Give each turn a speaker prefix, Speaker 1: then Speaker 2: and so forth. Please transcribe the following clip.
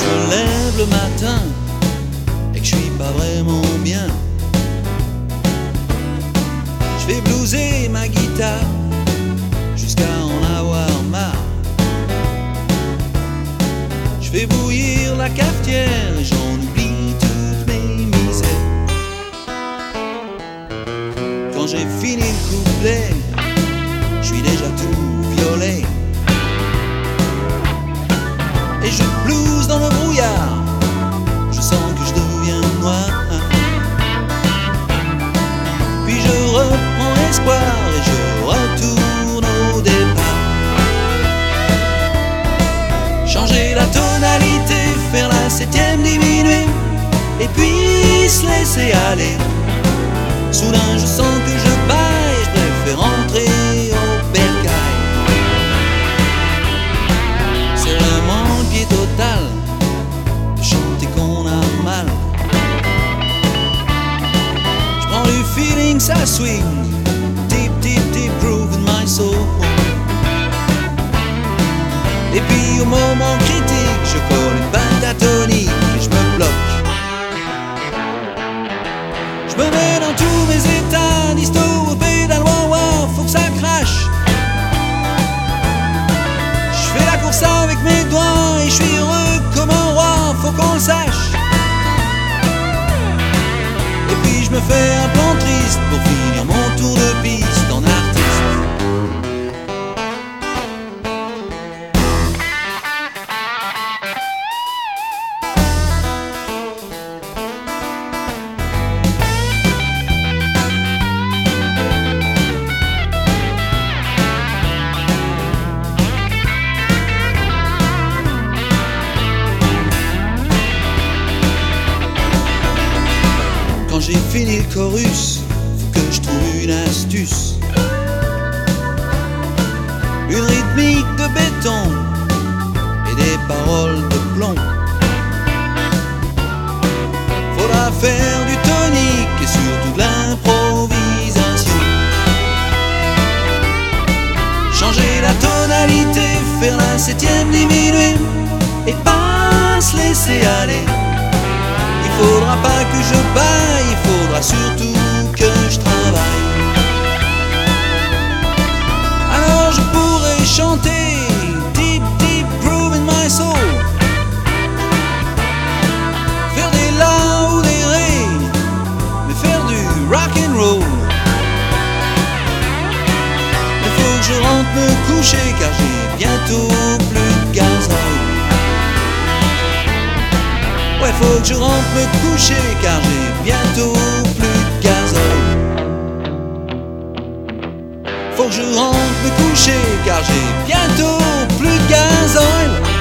Speaker 1: me lève le matin et que je suis pas vraiment bien, je fais blouser ma guitare jusqu'à en avoir marre. Je fais bouillir la cafetière et j'en oublie toutes mes misères. Quand j'ai fini le couplet, je suis déjà tout violet et je blouse dans le brouillard. Je sens que je deviens noir. Puis je reprends espoir et je retourne au départ. Changer la tonalité, faire la septième diminuée et puis se laisser aller. Soudain je sens que je baille, je préfère rentrer au bercail. C'est vraiment le pied total de chanter qu'on a mal. Je prends du feeling, ça swing, deep, deep, deep groove in my soul. Et puis au moment critique, je colle une pentatonique et je me bloque. Je me mets dans tous mes états, disto au pédale, wow, faut que ça crache. Je fais la course avec mes doigts et je suis heureux comme un roi, faut qu'on le sache. Et puis je me fais un plan triste pour finir mon tour de piste en artiste. Quand j'ai fini le chorus, faut que je trouve une astuce, une rythmique de béton et des paroles de plomb. Faudra faire du tonique et surtout de l'improvisation. Changer la tonalité, faire la septième diminuée et pas se laisser aller. Il faudra pas que je baille, il faudra surtout que je travaille. Alors je pourrais chanter deep, deep groove in my soul, faire des la ou des ré, mais faire du rock and roll. Il faut que je rentre me coucher car j'ai bientôt plus de gasoil. Ouais, faut que je rentre me coucher car j'ai bientôt plus de gasoil. Faut que je rentre me coucher car j'ai bientôt plus de gasoil.